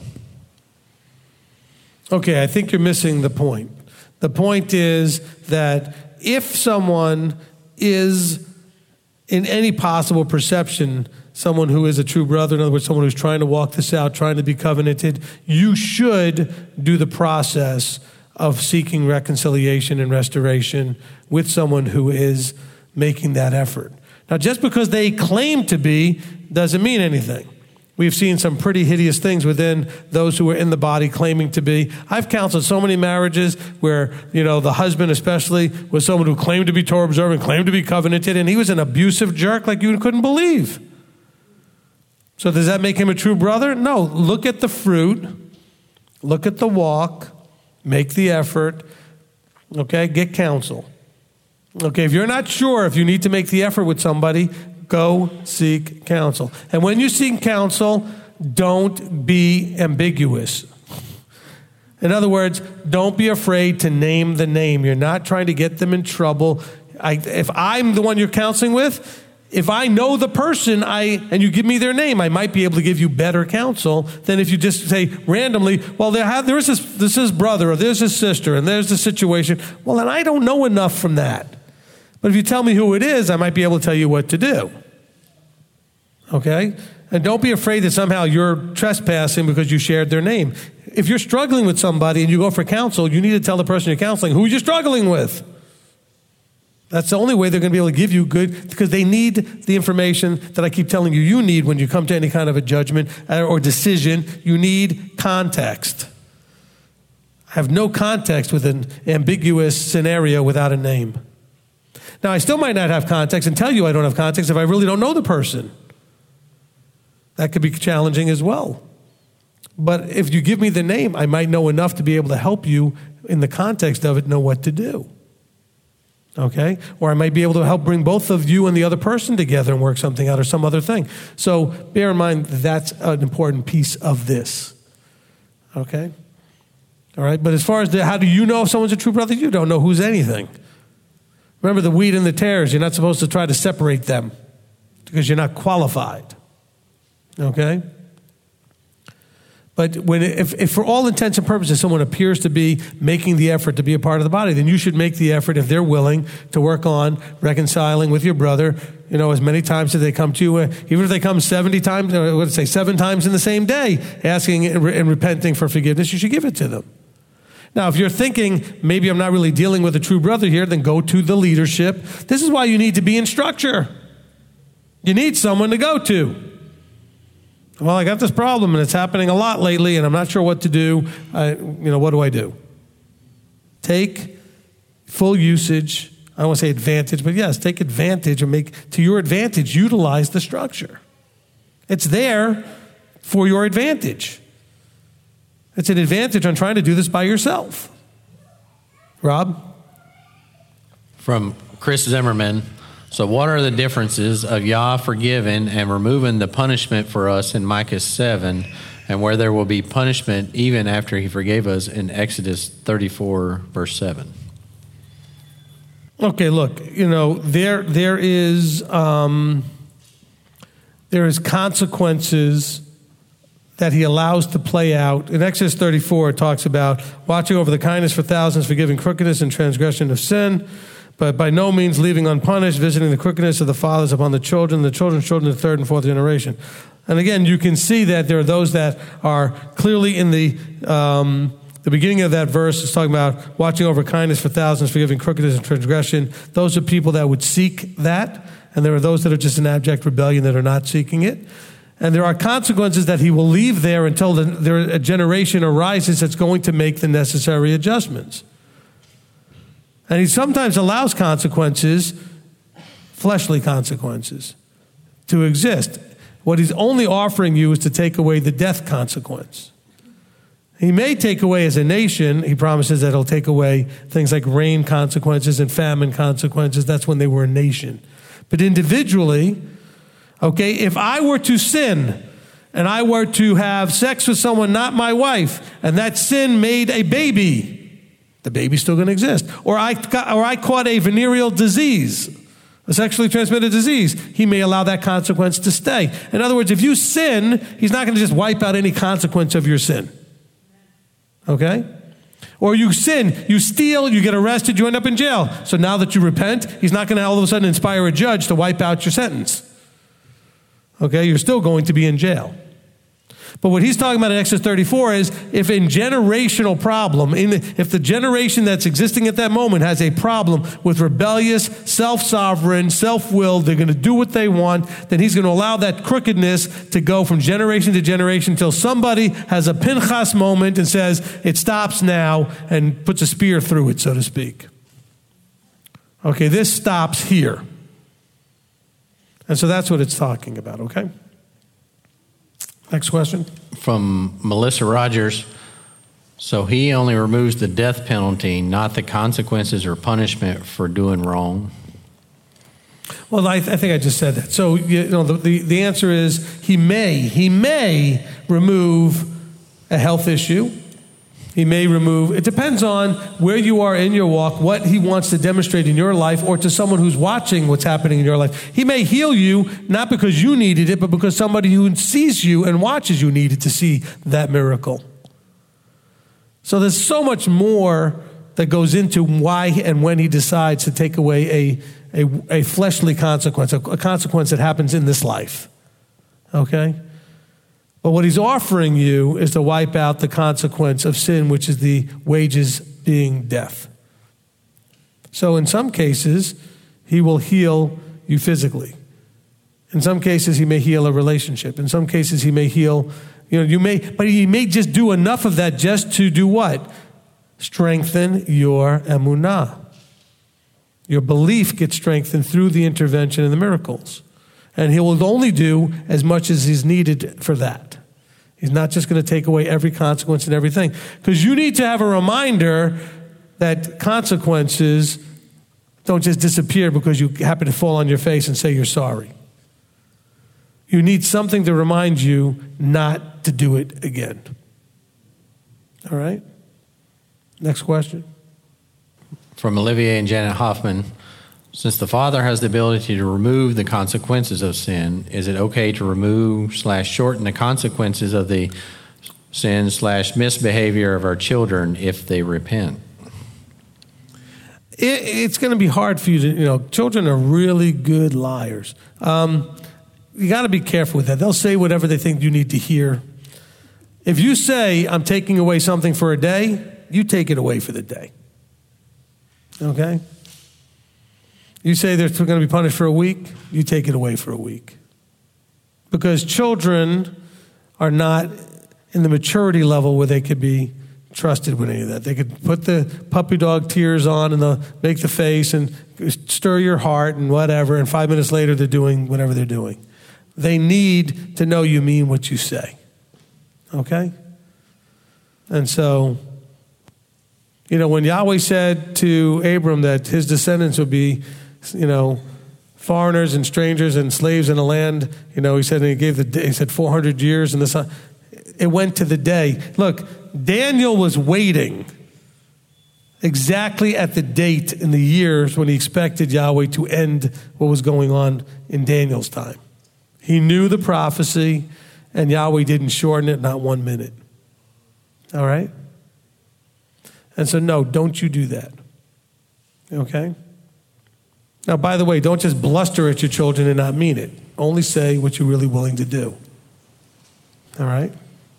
Okay, I think you're missing the point. The point is that if someone is in any possible perception, someone who is a true brother, in other words, someone who's trying to walk this out, trying to be covenanted, you should do the process of seeking reconciliation and restoration with someone who is making that effort. Now, just because they claim to be doesn't mean anything. We've seen some pretty hideous things within those who are in the body claiming to be. I've counseled so many marriages where, the husband especially was someone who claimed to be Torah observant, claimed to be covenanted, and he was an abusive jerk like you couldn't believe. So does that make him a true brother? No. Look at the fruit. Look at the walk. Make the effort. Okay? Get counsel. Okay? If you're not sure if you need to make the effort with somebody, go seek counsel. And when you seek counsel, don't be ambiguous. In other words, don't be afraid to name the name. You're not trying to get them in trouble. If I'm the one you're counseling with, if I know the person and you give me their name, I might be able to give you better counsel than if you just say randomly, well, there's this brother or there's this sister and there's the situation. Well, then I don't know enough from that. But if you tell me who it is, I might be able to tell you what to do. Okay? And don't be afraid that somehow you're trespassing because you shared their name. If you're struggling with somebody and you go for counsel, you need to tell the person you're counseling who you're struggling with. That's the only way they're going to be able to give you good, because they need the information that I keep telling you you need when you come to any kind of a judgment or decision. You need context. I have no context with an ambiguous scenario without a name. Now, I still might not have context and tell you I don't have context if I really don't know the person. That could be challenging as well. But if you give me the name, I might know enough to be able to help you in the context of it know what to do. Okay? Or I might be able to help bring both of you and the other person together and work something out or some other thing. So bear in mind that's an important piece of this. Okay? All right? But as far as how do you know if someone's a true brother? You don't know who's anything. Remember the wheat and the tares. You're not supposed to try to separate them because you're not qualified. Okay? But if for all intents and purposes someone appears to be making the effort to be a part of the body, then you should make the effort if they're willing to work on reconciling with your brother, as many times as they come to you, even if they come 70 times, 7 times in the same day, asking and repenting for forgiveness, you should give it to them. Now, if you're thinking, maybe I'm not really dealing with a true brother here, then go to the leadership. This is why you need to be in structure. You need someone to go to. Well, I got this problem, and it's happening a lot lately, and I'm not sure what to do. What do I do? Take full usage. I don't want to say advantage, but yes, take advantage and make, to your advantage, utilize the structure. It's there for your advantage. It's an advantage on trying to do this by yourself. Rob? From Chris Zimmerman. So what are the differences of Yah forgiving and removing the punishment for us in Micah 7, and where there will be punishment even after he forgave us in Exodus 34, verse 7? Okay, look, there is consequences that he allows to play out. In Exodus 34, it talks about watching over the kindness for thousands, forgiving crookedness and transgression of sin, but by no means leaving unpunished, visiting the crookedness of the fathers upon the children's children, the third and fourth generation. And again, you can see that there are those that are clearly in the beginning of that verse is talking about watching over kindness for thousands, forgiving crookedness and transgression. Those are people that would seek that, and there are those that are just in abject rebellion that are not seeking it. And there are consequences that he will leave there until a generation arises that's going to make the necessary adjustments. And he sometimes allows consequences, fleshly consequences, to exist. What he's only offering you is to take away the death consequence. He may take away as a nation. He promises that he'll take away things like rain consequences and famine consequences. That's when they were a nation. But individually, okay, if I were to sin and I were to have sex with someone not my wife, and that sin made a baby, the baby's still going to exist. Or I caught a venereal disease, a sexually transmitted disease. He may allow that consequence to stay. In other words, if you sin, he's not going to just wipe out any consequence of your sin. Okay? Or you sin, you steal, you get arrested, you end up in jail. So now that you repent, he's not going to all of a sudden inspire a judge to wipe out your sentence. Okay? You're still going to be in jail. But what he's talking about in Exodus 34 is if in generational problem, if the generation that's existing at that moment has a problem with rebellious, self-sovereign, self-willed, they're going to do what they want, then he's going to allow that crookedness to go from generation to generation until somebody has a Pinchas moment and says, it stops now, and puts a spear through it, so to speak. Okay, this stops here. And so that's what it's talking about, okay? Next question. From Melissa Rogers. So he only removes the death penalty, not the consequences or punishment for doing wrong. Well, I think I just said that. So the answer is he may remove a health issue. He may remove, it depends on where you are in your walk, what he wants to demonstrate in your life, or to someone who's watching what's happening in your life. He may heal you, not because you needed it, but because somebody who sees you and watches you needed to see that miracle. So there's so much more that goes into why and when he decides to take away a fleshly consequence, a consequence that happens in this life. Okay? But what he's offering you is to wipe out the consequence of sin, which is the wages being death. So in some cases, He will heal you physically. In some cases, he may heal a relationship. In some cases, he may heal, but he may just do enough of that just to do what? Strengthen your emunah. Your belief gets strengthened through the intervention and the miracles. And he will only do as much as is needed for that. He's not just going to take away every consequence and everything. Because you need to have a reminder that consequences don't just disappear because you happen to fall on your face and say you're sorry. You need something to remind you not to do it again. All right? Next question. From Olivier and Janet Hoffman, since the Father has the ability to remove the consequences of sin, is it okay to remove/shorten the consequences of the sin/misbehavior of our children if they repent? It's going to be hard for you to, children are really good liars. You got to be careful with that. They'll say whatever they think you need to hear. If you say, I'm taking away something for a day, you take it away for the day. Okay? You say they're going to be punished for a week, you take it away for a week. Because children are not in the maturity level where they could be trusted with any of that. They could put the puppy dog tears on and they'll make the face and stir your heart and whatever, and 5 minutes later they're doing whatever they're doing. They need to know you mean what you say. Okay? And so, when Yahweh said to Abram that his descendants would be, foreigners and strangers and slaves in a land, he said 400 years, and it went to the day. Look, Daniel was waiting exactly at the date in the years when he expected Yahweh to end what was going on in Daniel's time. He knew the prophecy, and Yahweh didn't shorten it, not 1 minute. All right? And so, no, don't you do that. Okay? Now, by the way, don't just bluster at your children and not mean it. Only say what you're really willing to do. All right?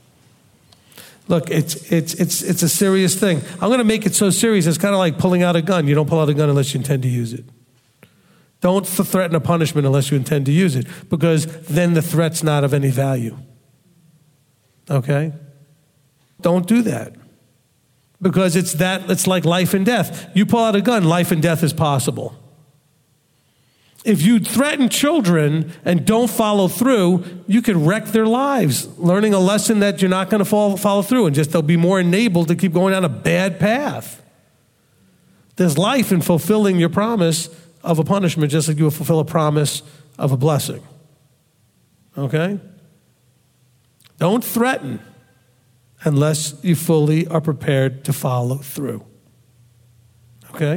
Look, it's a serious thing. I'm going to make it so serious, it's kind of like pulling out a gun. You don't pull out a gun unless you intend to use it. Don't threaten a punishment unless you intend to use it, because then the threat's not of any value. Okay? Don't do that. Because it's like life and death. You pull out a gun, life and death is possible. If you threaten children and don't follow through, you could wreck their lives, learning a lesson that you're not going to follow through, and they'll be more enabled to keep going down a bad path. There's life in fulfilling your promise of a punishment, just like you will fulfill a promise of a blessing. Okay? Don't threaten unless you fully are prepared to follow through. Okay?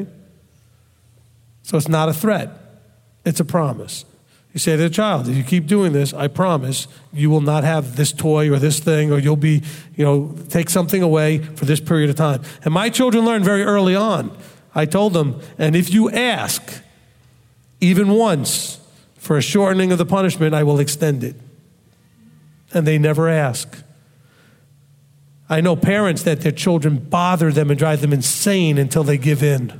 So it's not a threat. It's a promise. You say to the child, if you keep doing this, I promise you will not have this toy or this thing, or you'll be, take something away for this period of time. And my children learned very early on. I told them, and if you ask, even once, for a shortening of the punishment, I will extend it. And they never ask. I know parents that their children bother them and drive them insane until they give in.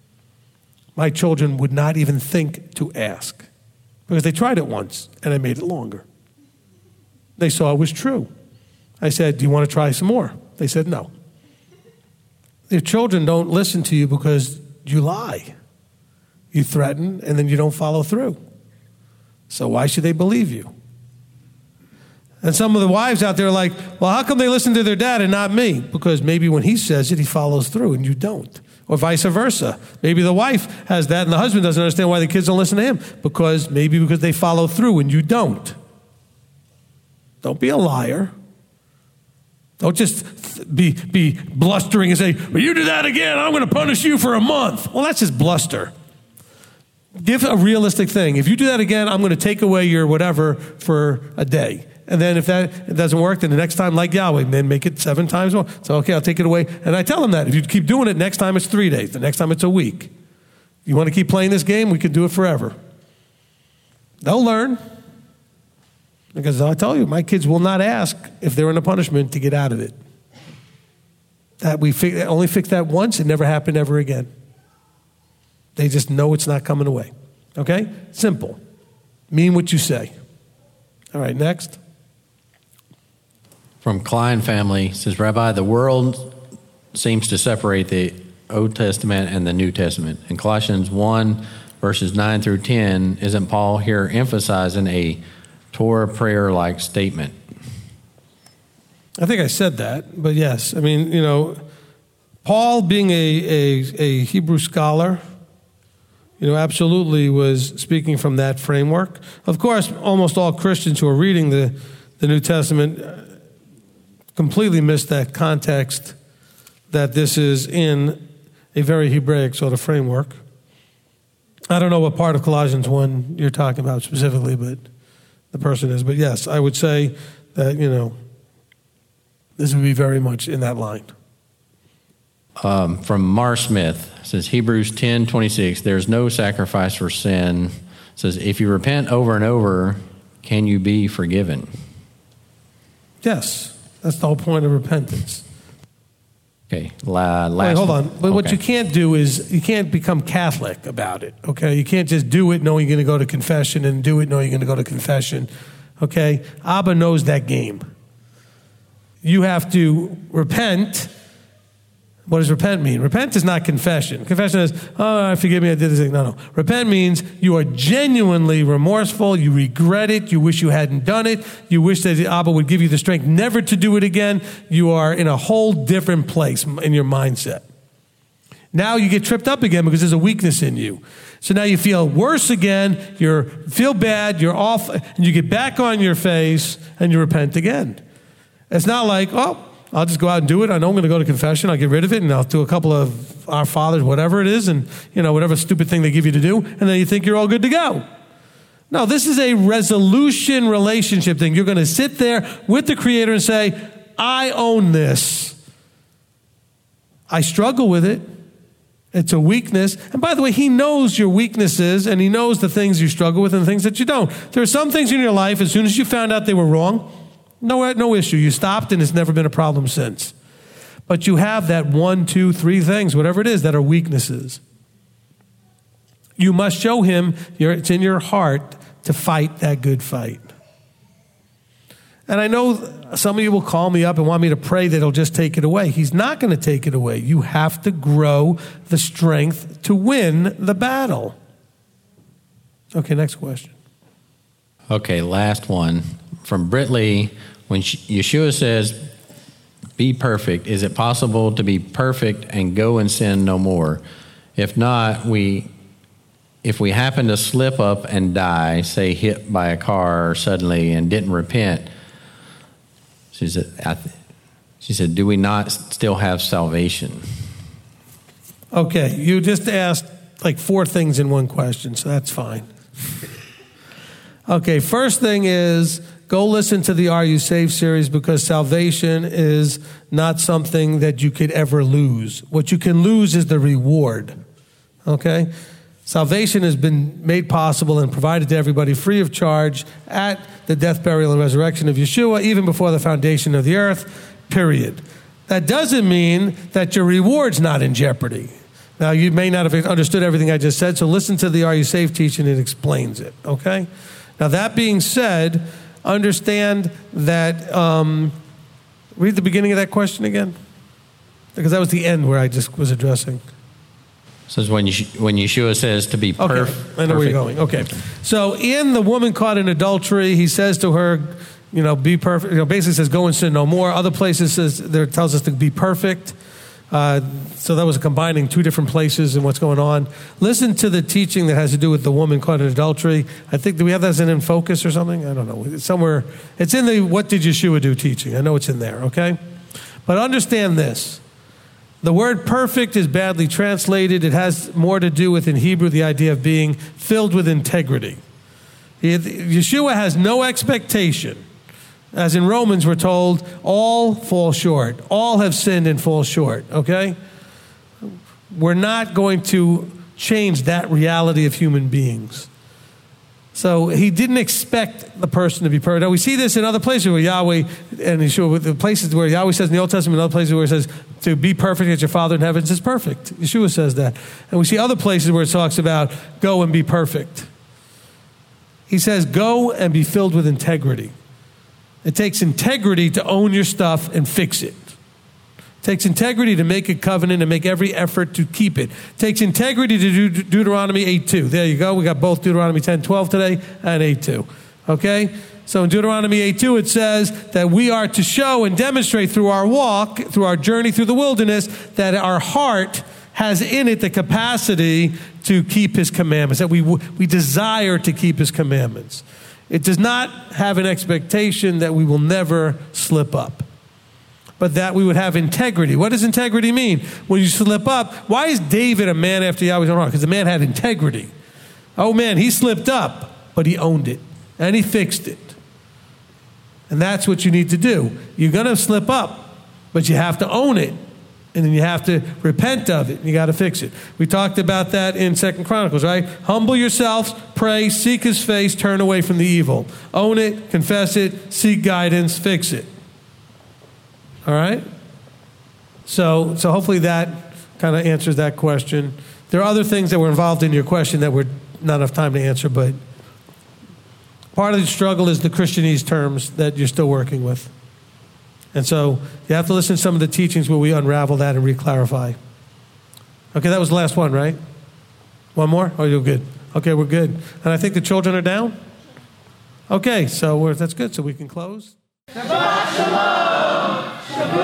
My children would not even think to ask, because they tried it once and I made it longer. They saw it was true. I said, do you want to try some more? They said no. Your children don't listen to you because you lie. You threaten, and then you don't follow through. So why should they believe you? And some of the wives out there are like, well, how come they listen to their dad and not me? Because maybe when he says it, he follows through and you don't. Or vice versa. Maybe the wife has that and the husband doesn't understand why the kids don't listen to him. Because they follow through and you don't. Don't be a liar. Don't just be blustering and say, well, you do that again, I'm going to punish you for a month. Well, that's just bluster. Give a realistic thing. If you do that again, I'm going to take away your whatever for a day. And then if it doesn't work, then the next time, like Yahweh, then make it 7 times more. So, okay, I'll take it away. And I tell them that. If you keep doing it, next time it's 3 days. The next time it's a week. You want to keep playing this game? We can do it forever. They'll learn. Because I tell you, my kids will not ask if they're in a punishment to get out of it. That we only fixed that once. It never happened ever again. They just know it's not coming away. Okay? Simple. Mean what you say. All right, next. From Klein family, says, Rabbi, the world seems to separate the Old Testament and the New Testament. In Colossians 1, verses 9 through 10, isn't Paul here emphasizing a Torah prayer-like statement? I think I said that, but yes. I mean, Paul being a Hebrew scholar, absolutely was speaking from that framework. Of course, almost all Christians who are reading the New Testament completely miss that context, that this is in a very Hebraic sort of framework. I don't know what part of Colossians 1 you're talking about specifically, but the person is. But yes, I would say that, this would be very much in that line. From Mar Smith, says Hebrews 10:26, there's no sacrifice for sin. Says, if you repent over and over, can you be forgiven? Yes, that's the whole point of repentance. Okay, last Wait, hold on. But what okay. you can't do is you can't become Catholic about it, okay? You can't just do it knowing you're going to go to confession and do it knowing you're going to go to confession, okay? Abba knows that game. You have to repent. What does repent mean? Repent is not confession. Confession is, forgive me, I did this thing. No. Repent means you are genuinely remorseful. You regret it. You wish you hadn't done it. You wish that Abba would give you the strength never to do it again. You are in a whole different place in your mindset. Now you get tripped up again because there's a weakness in you. So now you feel worse again. You feel bad. You're off. And you get back on your face and you repent again. It's not like, I'll just go out and do it. I know I'm going to go to confession. I'll get rid of it, and I'll do a couple of Our Fathers, whatever it is, and, whatever stupid thing they give you to do, and then you think you're all good to go. No, this is a resolution relationship thing. You're going to sit there with the Creator and say, I own this. I struggle with it. It's a weakness. And by the way, He knows your weaknesses, and He knows the things you struggle with and the things that you don't. There are some things in your life, as soon as you found out they were wrong, no issue. You stopped and it's never been a problem since. But you have that 1, 2, 3 things, whatever it is, that are weaknesses. You must show Him it's in your heart to fight that good fight. And I know some of you will call me up and want me to pray that He'll just take it away. He's not going to take it away. You have to grow the strength to win the battle. Okay, next question. Okay, last one. From Britt Lee, when Yeshua says, be perfect, is it possible to be perfect and go and sin no more? If not, if we happen to slip up and die, say hit by a car suddenly and didn't repent, she said, do we not still have salvation? Okay, you just asked like 4 things in one question, so that's fine. Okay, first thing is, go listen to the Are You Saved series, because salvation is not something that you could ever lose. What you can lose is the reward, okay? Salvation has been made possible and provided to everybody free of charge at the death, burial, and resurrection of Yeshua, even before the foundation of the earth, period. That doesn't mean that your reward's not in jeopardy. Now, you may not have understood everything I just said, so listen to the Are You Saved teaching. It explains it, okay? Now, that being said, understand that, read the beginning of that question again, because that was the end where I just was addressing. So it's when Yeshua says to be perfect. Okay, I know where you're going. Okay. So in the woman caught in adultery, He says to her, be perfect. Basically says, go and sin no more. Other places tells us to be perfect. So that was combining 2 different places and what's going on. Listen to the teaching that has to do with the woman caught in adultery. I think, do we have that as In Focus or something? I don't know. It's somewhere. It's in the What Did Yeshua Do teaching. I know it's in there, okay? But understand this. The word perfect is badly translated. It has more to do with, in Hebrew, the idea of being filled with integrity. Yeshua has no expectation. As in Romans, we're told, all fall short. All have sinned and fall short, okay? We're not going to change that reality of human beings. So he didn't expect the person to be perfect. Now we see this in other places where Yahweh, and Yeshua, with the places where Yahweh says in the Old Testament, and other places where it says to be perfect as your Father in heaven is perfect. Yeshua says that. And we see other places where it talks about go and be perfect. He says go and be filled with integrity. It takes integrity to own your stuff and fix it. It takes integrity to make a covenant and make every effort to keep it. It takes integrity to do Deuteronomy 8:2. There you go. We got both Deuteronomy 10:12 today and 8:2. Okay? So in Deuteronomy 8:2 it says that we are to show and demonstrate through our walk, through our journey through the wilderness, that our heart has in it the capacity to keep his commandments, that we desire to keep his commandments. It does not have an expectation that we will never slip up, but that we would have integrity. What does integrity mean? When you slip up, why is David a man after Yahweh's own heart? Because the man had integrity. Oh man, he slipped up, but he owned it, and he fixed it. And that's what you need to do. You're going to slip up, but you have to own it. And then you have to repent of it. You got to fix it. We talked about that in 2 Chronicles, right? Humble yourselves, pray, seek his face, turn away from the evil. Own it, confess it, seek guidance, fix it. All right? So hopefully that kind of answers that question. There are other things that were involved in your question that were not enough time to answer, but part of the struggle is the Christianese terms that you're still working with. And so you have to listen to some of the teachings where we unravel that and re-clarify. Okay, that was the last one, right? One more? Oh, you're good. Okay, we're good. And I think the children are down? Okay, so that's good. So we can close. Shabbat Shalom. Shabbat